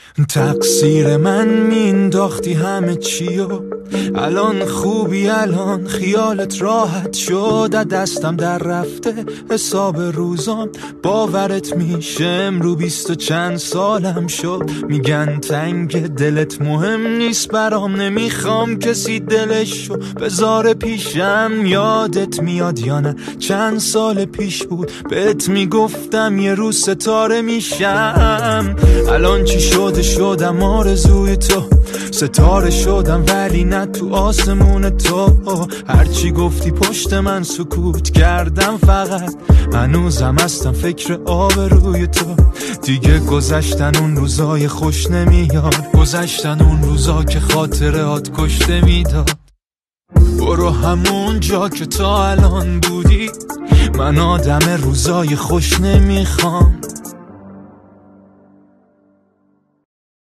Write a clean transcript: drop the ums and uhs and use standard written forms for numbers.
تقصیر من مینداختی همه چیو، الان خوبی، الان خیالت راحت شد، دستم در رفته حساب روزام، باورت میشه امرو 20 و چند سالم شد. میگن تنگ دلت مهم نیست برام، نمیخوام کسی دلشو بذاره پیشم. یادت میاد یا نه چند سال پیش بود بهت میگفتم یه روز ستاره میشم. الان چی شدم آرزوی تو، ستاره شدم ولی نه تو آسمون تو. هرچی گفتی پشت من سکوت کردم، فقط هنوزم هستم فکر آبروی تو. دیگه گذشتن اون روزای خوش نمیاد، گذشتن اون روزا که خاطرات کشته میداد. برو همون جا که تا الان بودی، من آدم روزای خوش نمیخوام.